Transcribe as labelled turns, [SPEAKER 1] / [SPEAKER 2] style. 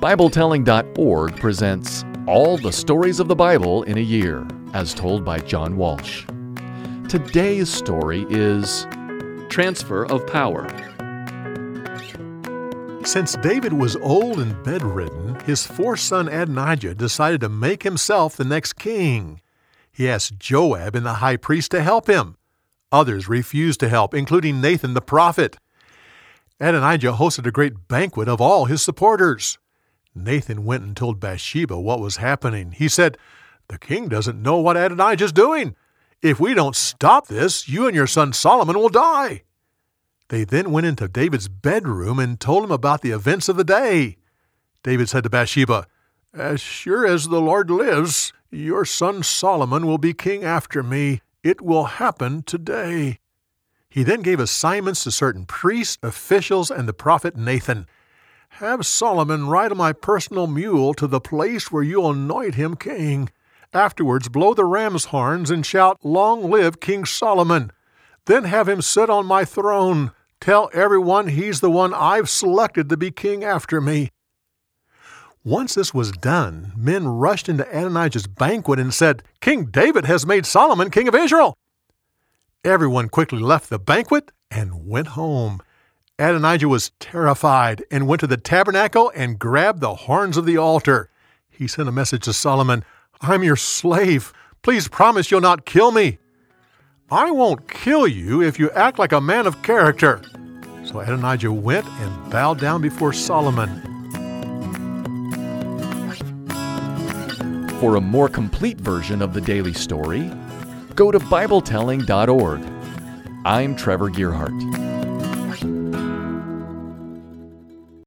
[SPEAKER 1] BibleTelling.org presents All the Stories of the Bible in a Year, as told by John Walsh. Today's story is Transfer of Power.
[SPEAKER 2] Since David was old and bedridden, his fourth son Adonijah decided to make himself the next king. He asked Joab and the high priest to help him. Others refused to help, including Nathan the prophet. Adonijah hosted a great banquet of all his supporters. Nathan went and told Bathsheba what was happening. He said, "The king doesn't know what Adonijah's doing. If we don't stop this, you and your son Solomon will die." They then went into David's bedroom and told him about the events of the day. David said to Bathsheba, "As sure as the Lord lives, your son Solomon will be king after me. It will happen today." He then gave assignments to certain priests, officials, and the prophet Nathan. "Have Solomon ride on my personal mule to the place where you'll anoint him king. Afterwards blow the ram's horns and shout, 'Long live King Solomon!' Then have him sit on my throne. Tell everyone he's the one I've selected to be king after me." Once this was done, men rushed into Adonijah's banquet and said, "King David has made Solomon king of Israel." Everyone quickly left the banquet and went home. Adonijah was terrified and went to the tabernacle and grabbed the horns of the altar. He sent a message to Solomon, "I'm your slave. Please promise you'll not kill me." "I won't kill you if you act like a man of character." So Adonijah went and bowed down before Solomon.
[SPEAKER 1] For a more complete version of the daily story, go to BibleTelling.org. I'm Trevor Gearhart.